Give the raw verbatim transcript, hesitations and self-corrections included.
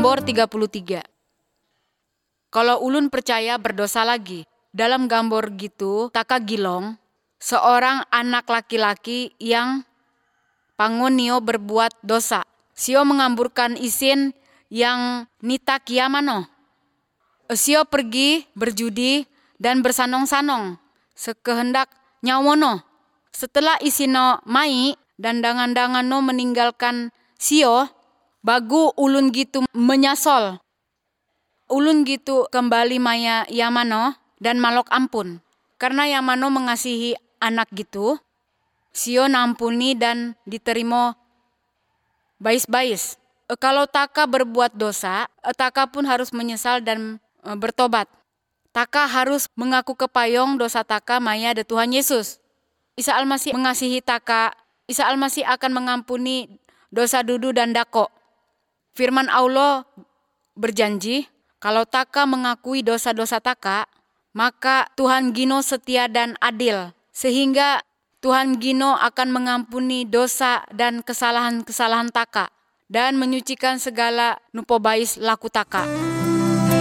Gambor tiga puluh tiga. Kalau ulun percaya berdosa lagi, dalam gambor gitu taka gilong, seorang anak laki-laki yang pangun nio berbuat dosa. Sio mengamburkan isin yang nita kiamano. Sio pergi berjudi dan bersanong-sanong sekehendak nyawono. Setelah isino mai dan dangan-dangan no meninggalkan sio, bagu ulun gitu menyasol. Ulun gitu kembali maya Yamano dan malok ampun. Karena Yamano mengasihi anak gitu, sio nampuni dan diterima bais-bais. E, kalau taka berbuat dosa, e, taka pun harus menyesal dan e, bertobat. Taka harus mengaku kepayong dosa taka maya de Tuhan Yesus. Isa Almasih mengasihi taka, Isa Almasih akan mengampuni dosa dudu dan dako. Firman Allah berjanji, kalau taka mengakui dosa-dosa taka, maka Tuhan Gino setia dan adil. Sehingga Tuhan Gino akan mengampuni dosa dan kesalahan-kesalahan taka dan menyucikan segala nupobais laku taka.